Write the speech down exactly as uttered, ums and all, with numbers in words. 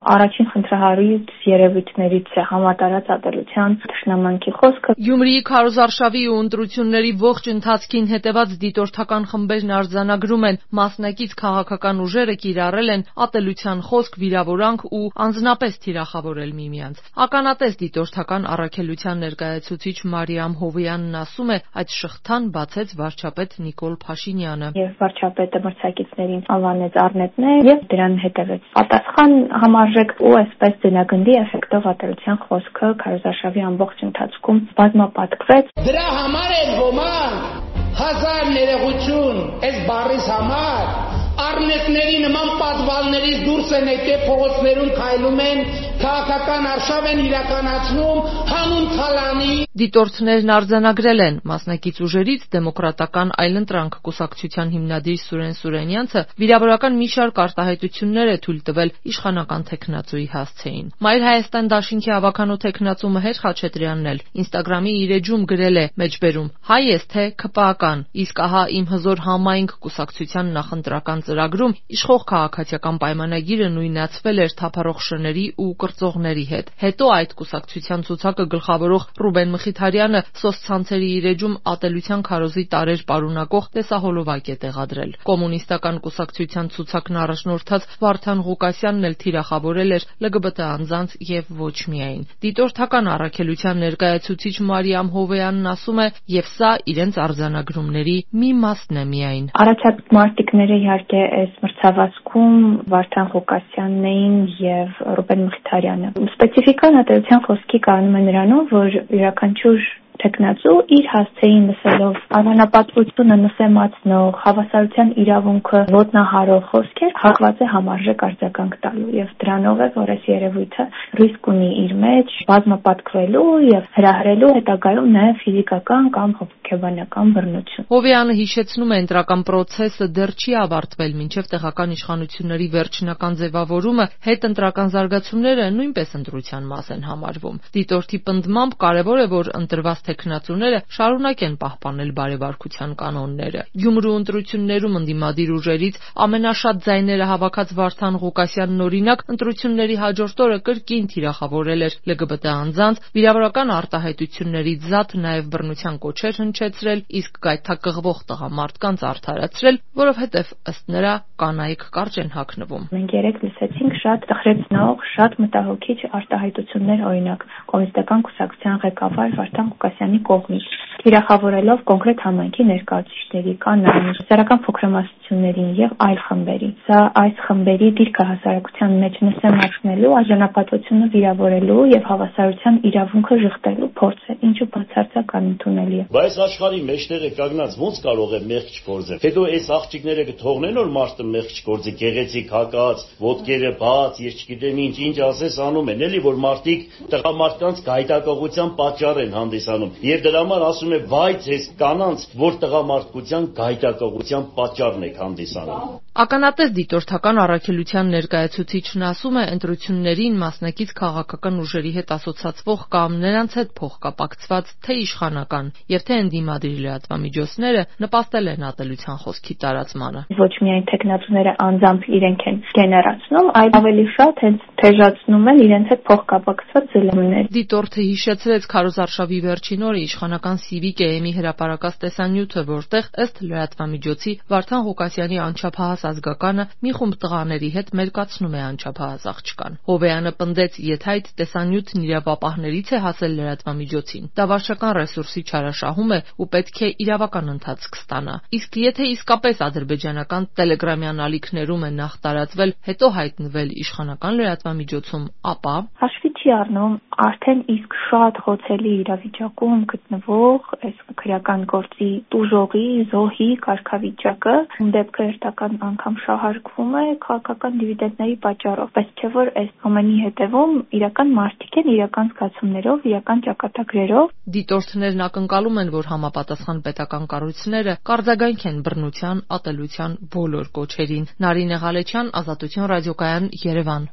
Առաջին խնդրահարույց երևույթներից է համատարած ատելության թշնամանքի խոսքը։ Գյումրիի քարոզարշավի ու ընտրությունների ողջ ընթացքին հետևած դիտորդական խմբերն արձանագրում են, մասնակից քաղաքական ուժերը կիրառել են ատելության խոսք, վիրավորանք ու անձնապես թիրախավորել միմյանց։ Ականատես դիտորդական առաքելության ներկայացուցիչ Մարիամ Հովեյանն ասում է, այդ շղթան բացեց վարչապետ Նիկոլ Փաշինյանը։ Եվ վարչապետը մրցակիցներին անվանեց առնետներ եւ դրան հետևեց պատասխան համարժեք ու այսպես ձնագնդի էֆեկտով ատելության խոսքը քարոզարշավի ամբողջ ընթացքում բազմապատկվեց։ Դրա համար էլ ոմանք հազար ներողություն այս բառից համար առնետների նման պատվալներից դուրս են եկել, փողոցներում քայլում են, քաղաքական արշավ են իրականացնում, հանուն թալանի։ Դիտորդներն արձանագրել են մասնակից ուժերից դեմոկրատական այլընտրանք կուսակցության հիմնադիր Սուրեն Սուրենյանցը վիրավորական մի շարք արտահայտություններ է թույլ տվել իշխանական թեկնածուի հասցեին։ Մայր Հայաստան դաշինքի ավականու թեկնածու Մհեր Խաչատրյանն էլ Ինստագրամի իր էջում գրել է մեջբերում. հայ ես թե ՔՊԱ-կան, իսկ ահա իմ հզոր համայնք կուսակցության նախընտրական ծրագրում իշխող քաղաքացիական պայմանագիրը նույնացվել էր թափառող շների ու կրծողների հետ։ Հետո այդ կուսակցության ցուցակը գլխավորող Ռուբեն Մխիթարյանը սոցցանցերի իր էջում ատելության քարոզի տարրեր պարունակող տեսահոլովակ է տեղադրել։ Կոմունիստական կուսակցության ցուցակն առաջնորդած Վարդան Ղուկասյանն էլ թիրախավորել էր ԼԳԲՏ անձանց եւ ոչ միայն։ Դիտորդական առաքելության ներկայացուցիչ Մարիամ Հովեյանն ասում է, եւ սա իրենց արձանագրումների մի մասն է միայն։ Առաջացած մարտիկները իհարկե այս մրցավազքում Վարդան Ղուկասյանն էին եւ Ռուբեն Մխիթարյանը։ Սպეციფიკան ատելության խոսքի կանում է նրանով, որ յուրաքանչյուր թեկնածու իր հասցեին լսելով անանապատվությունը նսեմացնող, հավասարության իրավունքը ոտնահարող խոսքեր հակված է համարժեք արձագանք տալու եւ դրանով է, որ այս երևույթը ռիսկ ունի իր մեջ բազմապատկվելու եւ հրահրելու հետագայում նաեւ ֆիզիկական կամ հոգեբանական բռնություն։ Հովեյանը հիշեցնում է, ընտրական process-ը դեռ չի ավարտվել, մինչև տեղական իշխանությունների վերջնական ձևավորումը հետընտրական զարգացումները նույնպես ընտրության մաս են համարվում։ Դիտորդի պնդմամբ կարևոր է, որ ընտրված թեկնածուները շարունակեն պահպանել բարեվարկության կանոնները։ Գյումրու ընտրություններում ընդդիմադիր ուժերից ամենաշատ ձայները հավաքած Վարդան Ղուկասյանն օրինակ ընտրությունների հաջորդ օրը կրկին թիրախավորել էր ԼԳԲՏ անձանց, վիրավորական արտահայտությունների զատ նաև բռնության կոչեր հնչեցրել, իսկ գայթակղվող տղամարդկանց արդարացրել, որովհետև ըստ նրա կանայք կարճ են հագնվում։ Մենք երեք լսեցինք շատ տխրեցնող, շատ մտահոգիչ արտահայտություններ, օրինակ կոմունիստական կուսակցության ղեկավար Վարդան Ղուկասյանի կողմից, թիրախավորելով կոնկրետ համայնքի ներկայացուցիչների, կանանց, սեռական փոքրամասնություններին եւ այլ խմբերի։ Սա այս խմբերի դիրքը հասարակության մեջ նսեմացնելու, արժանապատվությունը վիրավորելու եւ հավասարության իրավունքը ժխտելու փորձ է, ինչը բացարձակ անընդունելի է։ Բայց աշխարհի մեջտեղ է կանգնած, ոնց կարող է մեղք չգործել։ Հետո այս աղջիկները կթողնեն, որ մարդը մեղք չգործի, գեղեցիկ հակած, ոտքերը բաց, ես չգիտեմ ինչ, ինչ ասես անում են, էլի որ մարդիկ տղամարդկանց գայթակղության պատճառ են հանդիսանում։ Եվ դրա համար ասում է, վայ ձեզ կանանց, որ տղամարդկության գայթակղության պատճառն եք հանդիսանում։ Ականատես դիտորդական առաքելության ներկայացուցիչն ասում է, ընտրություններին մասնակից քաղաքական ուժերի հետ ասոցացվող կամ նրանց հետ փոխկապակցված թե իշխանական եւ թե ընդդիմադիր լրատվամիջոցները նպաստել են ատելության խոսքի տարածմանը։ Ոչ միայն թեկնածուները անձամբ իրենք են գեներացնում, այլ ավելի շատ հենց թեժացնում են իրենց հետ փոխկապակցված զլմներ։ Դիտորդը հիշեցրեց քարոզարշավի վերջին օրը իշխանական Civic է էմի հրապարակած տեսանյութը, որտեղ ըստ լրատվամիջոցի Վարդան Ղուկասյանի անչափահաս ազգականը մի խումբ տղաների հետ մերկացնում է անչափահաս աղջկան։ Հովեյանը պնդեց, եթե այդ տեսանյութն իրավապահներից է հասել լրատվամիջոցին, դա վարչական ռեսուրսի չարաշահում է ու պետք է իրավական ընթացք ստանա։ Իսկ եթե իսկապես ադրբեջանական տելեգրամյան ալիքներում է նախ տարածվել, հետո հայտնվել իշխանական լրատվամիջոցում, ապա հաշվի չի առնում արդեն իսկ շատ խոցելի իրավիճակում գտնվող այս քրեական գործի տուժողի, զոհի կարգավիճակը, դեպքը երթական անգամ շահարկվում է քաղաքական դիվիդենդների պատճառով, բայց չէ որ այս ամենի հետևում իրական մարդիկ են, իրական զգացումներով, իրական ճակատագրերով։ Դիտորդներն ակնկալում են, որ համապատասխան պետական կառույցները կարձագանք են բռնության, ատելության բոլոր կոչերին։ Նարինե Ղալեչյան, Ազատություն ռադիոկայան, Երևան։